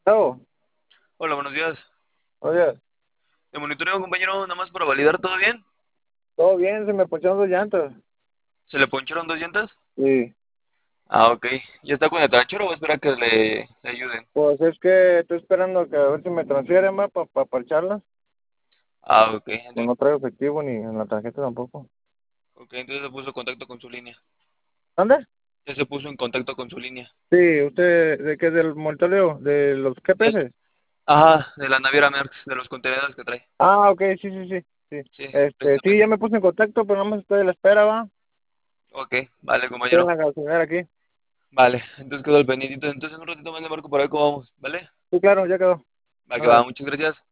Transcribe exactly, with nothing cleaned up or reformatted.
Oh, Hola, buenos días. oye, De monitoreo, compañero, nada más para validar, ¿todo bien? todo bien, se me poncharon dos llantas. ¿Se le poncharon dos llantas? Sí, Ah, ok. ¿Ya está con el tranchero o va a esperar que le, le ayuden? pues es que estoy esperando que a ver si me transfieren más para pa, pa parcharlas. Ah, ok. Pues Entonces, no traigo efectivo ni en la tarjeta tampoco. ok, entonces se puso en contacto con su línea. ¿Dónde? Ya se puso en contacto con su línea. Sí, usted, ¿de qué? ¿Del monitoreo? ¿De los Es, G P S? ajá, de la naviera Merckx, de los contenedores que trae. Ah, ok, sí, sí, sí, sí. Sí, Este, sí, ya precisamente. me puse en contacto, pero no me estoy a la espera, va. Ok, vale, Estoy en compañero. la gasolinera aquí. Vale, entonces quedo al pendiente. Entonces en un ratito más le marco para ver cómo vamos, ¿vale? Sí, claro, ya quedó. Va que va, Ándale. muchas gracias.